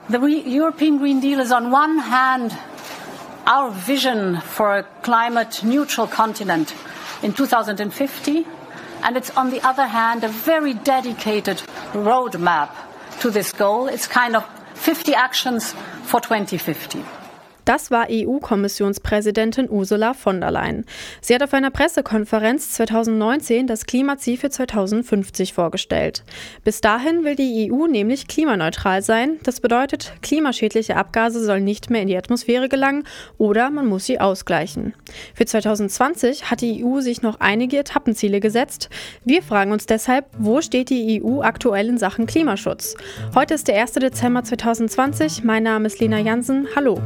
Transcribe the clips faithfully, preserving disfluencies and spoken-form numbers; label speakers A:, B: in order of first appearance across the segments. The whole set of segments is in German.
A: The Re- European Green Deal is on one hand our vision for a climate neutral continent in two thousand fifty, and it's on the other hand a very dedicated roadmap to this goal. It's kind of fifty actions for twenty fifty.
B: Das war E U-Kommissionspräsidentin Ursula von der Leyen. Sie hat auf einer Pressekonferenz zweitausendneunzehn das Klimaziel für zweitausendfünfzig vorgestellt. Bis dahin will die E U nämlich klimaneutral sein. Das bedeutet, klimaschädliche Abgase sollen nicht mehr in die Atmosphäre gelangen oder man muss sie ausgleichen. Für zweitausendzwanzig hat die E U sich noch einige Etappenziele gesetzt. Wir fragen uns deshalb, wo steht die E U aktuell in Sachen Klimaschutz? Heute ist der erste Dezember zweitausendzwanzig. Mein Name ist Lena Jansen. Hallo.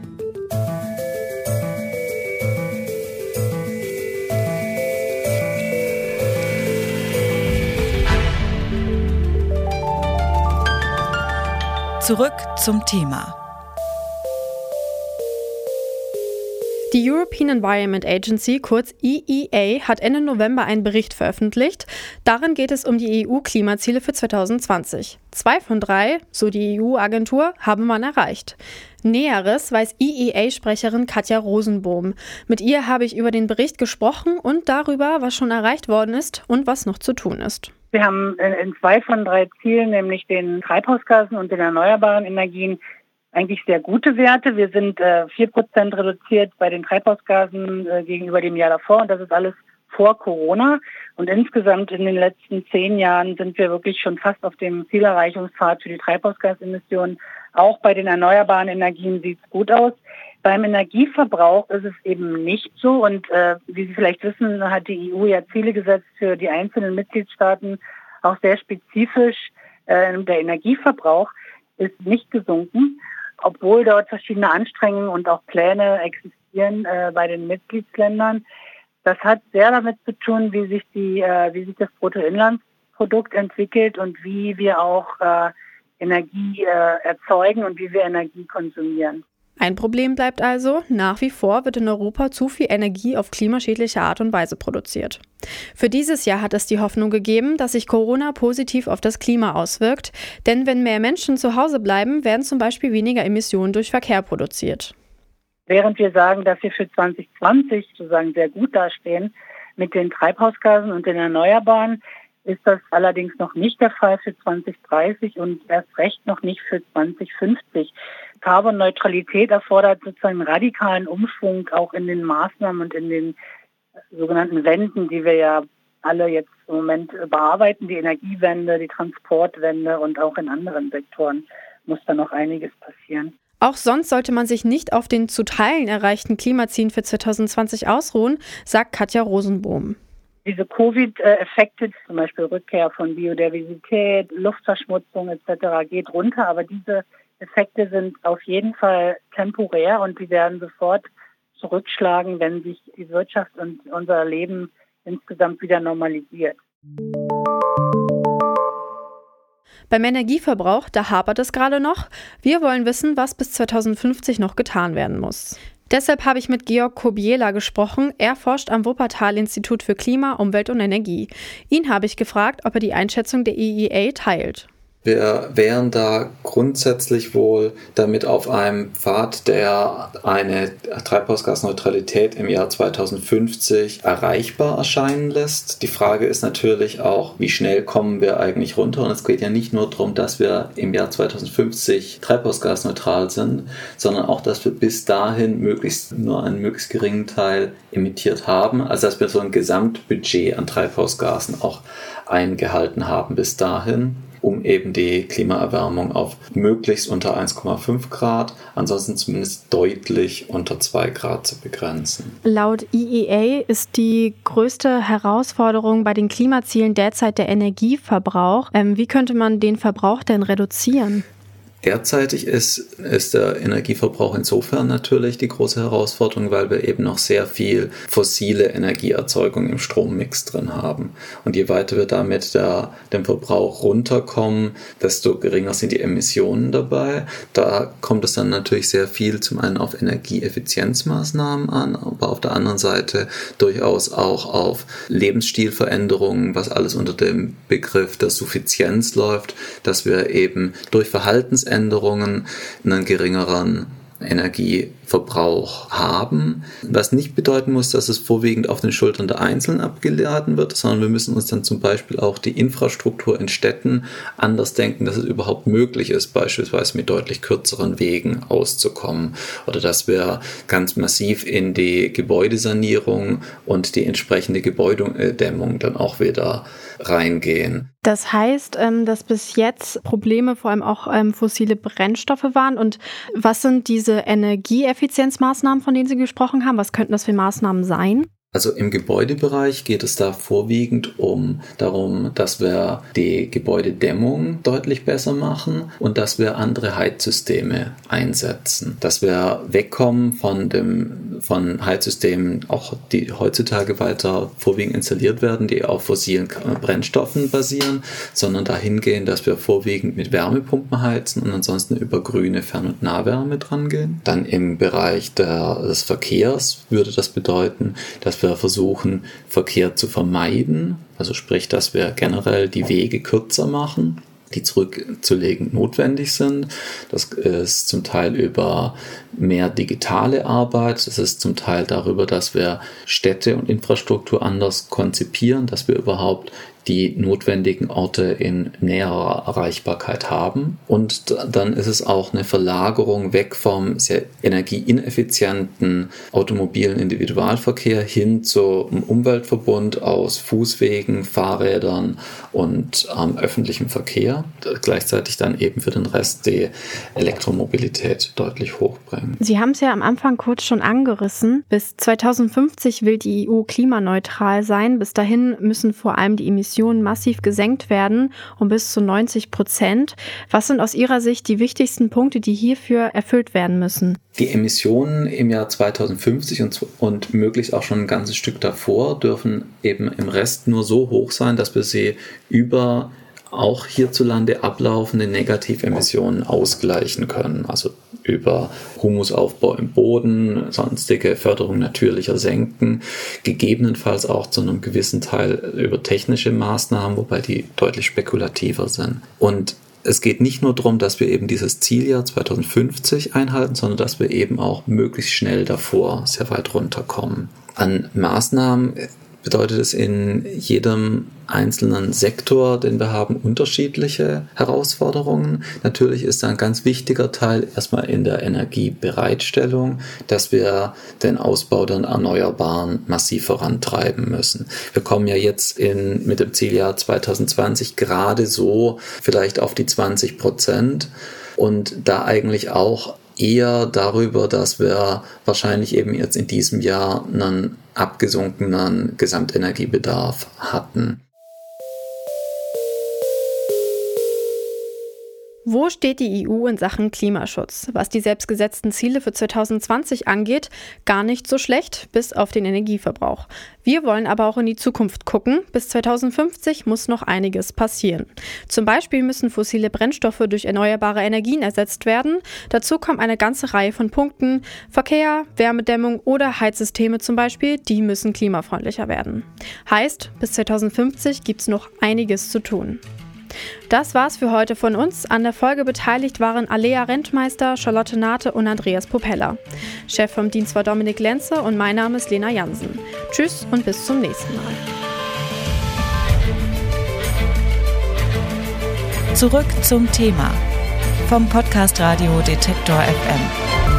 C: Zurück zum Thema.
B: Die European Environment Agency, kurz E E A, hat Ende November einen Bericht veröffentlicht. Darin geht es um die E U-Klimaziele für zweitausendzwanzig. Zwei von drei, so die E U-Agentur, haben man erreicht. Näheres weiß E E A-Sprecherin Katja Rosenbohm. Mit ihr habe ich über den Bericht gesprochen und darüber, was schon erreicht worden ist und was noch zu tun ist.
D: Wir haben in zwei von drei Zielen, nämlich den Treibhausgasen und den erneuerbaren Energien, eigentlich sehr gute Werte. Wir sind äh, vier Prozent reduziert bei den Treibhausgasen äh, gegenüber dem Jahr davor. Und das ist alles vor Corona. Und insgesamt in den letzten zehn Jahren sind wir wirklich schon fast auf dem Zielerreichungspfad für die Treibhausgasemissionen. Auch bei den erneuerbaren Energien sieht es gut aus. Beim Energieverbrauch ist es eben nicht so. Und äh, wie Sie vielleicht wissen, hat die E U ja Ziele gesetzt für die einzelnen Mitgliedstaaten, auch sehr spezifisch. Äh, der Energieverbrauch ist nicht gesunken, obwohl dort verschiedene Anstrengungen und auch Pläne existieren äh, bei den Mitgliedsländern. Das hat sehr damit zu tun, wie sich die, äh, wie sich das Bruttoinlandsprodukt entwickelt und wie wir auch äh, Energie äh, erzeugen und wie wir Energie konsumieren.
B: Ein Problem bleibt also, nach wie vor wird in Europa zu viel Energie auf klimaschädliche Art und Weise produziert. Für dieses Jahr hat es die Hoffnung gegeben, dass sich Corona positiv auf das Klima auswirkt, denn wenn mehr Menschen zu Hause bleiben, werden zum Beispiel weniger Emissionen durch Verkehr produziert.
D: Während wir sagen, dass wir für zwanzig zwanzig sozusagen sehr gut dastehen mit den Treibhausgasen und den Erneuerbaren, ist das allerdings noch nicht der Fall für zwanzig dreißig und erst recht noch nicht für zwanzig fünfzig. Carbonneutralität erfordert sozusagen einen radikalen Umschwung auch in den Maßnahmen und in den sogenannten Wenden, die wir ja alle jetzt im Moment bearbeiten, die Energiewende, die Transportwende und auch in anderen Sektoren muss da noch einiges passieren.
B: Auch sonst sollte man sich nicht auf den zu Teilen erreichten Klimazielen für zweitausendzwanzig ausruhen, sagt Katja Rosenbohm.
D: Diese Covid-Effekte, zum Beispiel Rückkehr von Biodiversität, Luftverschmutzung et cetera, geht runter, aber diese Effekte sind auf jeden Fall temporär und die werden sofort zurückschlagen, wenn sich die Wirtschaft und unser Leben insgesamt wieder normalisiert.
B: Beim Energieverbrauch, da hapert es gerade noch. Wir wollen wissen, was bis zweitausendfünfzig noch getan werden muss. Deshalb habe ich mit Georg Kobiela gesprochen. Er forscht am Wuppertal-Institut für Klima, Umwelt und Energie. Ihn habe ich gefragt, ob er die Einschätzung der E E A teilt.
E: Wir wären da grundsätzlich wohl damit auf einem Pfad, der eine Treibhausgasneutralität im Jahr zweitausendfünfzig erreichbar erscheinen lässt. Die Frage ist natürlich auch, wie schnell kommen wir eigentlich runter? Und es geht ja nicht nur darum, dass wir im Jahr zweitausendfünfzig treibhausgasneutral sind, sondern auch, dass wir bis dahin möglichst nur einen möglichst geringen Teil emittiert haben. Also dass wir so ein Gesamtbudget an Treibhausgasen auch eingehalten haben bis dahin, um eben die Klimaerwärmung auf möglichst unter eins Komma fünf Grad, ansonsten zumindest deutlich unter zwei Grad zu begrenzen.
B: Laut E E A ist die größte Herausforderung bei den Klimazielen derzeit der Energieverbrauch. Ähm, wie könnte man den Verbrauch denn reduzieren?
E: Derzeitig ist, ist der Energieverbrauch insofern natürlich die große Herausforderung, weil wir eben noch sehr viel fossile Energieerzeugung im Strommix drin haben. Und je weiter wir damit der, dem Verbrauch runterkommen, desto geringer sind die Emissionen dabei. Da kommt es dann natürlich sehr viel zum einen auf Energieeffizienzmaßnahmen an, aber auf der anderen Seite durchaus auch auf Lebensstilveränderungen, was alles unter dem Begriff der Suffizienz läuft, dass wir eben durch Verhaltensänderungen Veränderungen einen geringeren Energieverbrauch haben, was nicht bedeuten muss, dass es vorwiegend auf den Schultern der Einzelnen abgeladen wird, sondern wir müssen uns dann zum Beispiel auch die Infrastruktur in Städten anders denken, dass es überhaupt möglich ist, beispielsweise mit deutlich kürzeren Wegen auszukommen oder dass wir ganz massiv in die Gebäudesanierung und die entsprechende Gebäudedämmung dann auch wieder reingehen.
B: Das heißt, dass bis jetzt Probleme vor allem auch fossile Brennstoffe waren. Und was sind diese Energieeffizienzmaßnahmen, von denen Sie gesprochen haben? Was könnten das für Maßnahmen sein?
E: Also im Gebäudebereich geht es da vorwiegend um darum, dass wir die Gebäudedämmung deutlich besser machen und dass wir andere Heizsysteme einsetzen. Dass wir wegkommen von dem von Heizsystemen, auch die heutzutage weiter vorwiegend installiert werden, die auf fossilen Brennstoffen basieren, sondern dahin gehen, dass wir vorwiegend mit Wärmepumpen heizen und ansonsten über grüne Fern- und Nahwärme dran gehen. Dann im Bereich der, des Verkehrs würde das bedeuten, dass wir versuchen, Verkehr zu vermeiden, also sprich, dass wir generell die Wege kürzer machen, die zurückzulegen notwendig sind. Das ist zum Teil über mehr digitale Arbeit, das ist zum Teil darüber, dass wir Städte und Infrastruktur anders konzipieren, dass wir überhaupt die notwendigen Orte in näherer Erreichbarkeit haben. Und dann ist es auch eine Verlagerung weg vom sehr energieineffizienten automobilen Individualverkehr hin zum Umweltverbund aus Fußwegen, Fahrrädern und ähm, öffentlichem Verkehr. Gleichzeitig dann eben für den Rest die Elektromobilität deutlich hochbringen.
B: Sie haben es ja am Anfang kurz schon angerissen. Bis zweitausendfünfzig will die E U klimaneutral sein. Bis dahin müssen vor allem die Emissionen massiv gesenkt werden, um bis zu neunzig Prozent. Was sind aus Ihrer Sicht die wichtigsten Punkte, die hierfür erfüllt werden müssen?
E: Die Emissionen im Jahr zweitausendfünfzig und, und möglichst auch schon ein ganzes Stück davor dürfen eben im Rest nur so hoch sein, dass wir sie über auch hierzulande ablaufende Negativemissionen ausgleichen können. Also über Humusaufbau im Boden, sonstige Förderung natürlicher Senken, gegebenenfalls auch zu einem gewissen Teil über technische Maßnahmen, wobei die deutlich spekulativer sind. Und es geht nicht nur darum, dass wir eben dieses Zieljahr zweitausendfünfzig einhalten, sondern dass wir eben auch möglichst schnell davor sehr weit runterkommen. An Maßnahmen bedeutet es in jedem einzelnen Sektor, den wir haben, unterschiedliche Herausforderungen. Natürlich ist ein ganz wichtiger Teil erstmal in der Energiebereitstellung, dass wir den Ausbau der Erneuerbaren massiv vorantreiben müssen. Wir kommen ja jetzt in, mit dem Zieljahr zweitausendzwanzig gerade so vielleicht auf die zwanzig Prozent und da eigentlich auch eher darüber, dass wir wahrscheinlich eben jetzt in diesem Jahr einen abgesunkenen Gesamtenergiebedarf hatten.
B: Wo steht die E U in Sachen Klimaschutz? Was die selbstgesetzten Ziele für zweitausendzwanzig angeht, gar nicht so schlecht, bis auf den Energieverbrauch. Wir wollen aber auch in die Zukunft gucken. Bis zweitausendfünfzig muss noch einiges passieren. Zum Beispiel müssen fossile Brennstoffe durch erneuerbare Energien ersetzt werden. Dazu kommt eine ganze Reihe von Punkten. Verkehr, Wärmedämmung oder Heizsysteme zum Beispiel, die müssen klimafreundlicher werden. Heißt, bis zweitausendfünfzig gibt es noch einiges zu tun. Das war's für heute von uns. An der Folge beteiligt waren Alea Rentmeister, Charlotte Nate und Andreas Popella. Chef vom Dienst war Dominik Lenze und mein Name ist Lena Jansen. Tschüss und bis zum nächsten Mal.
C: Zurück zum Thema vom Podcast Radio Detektor F M.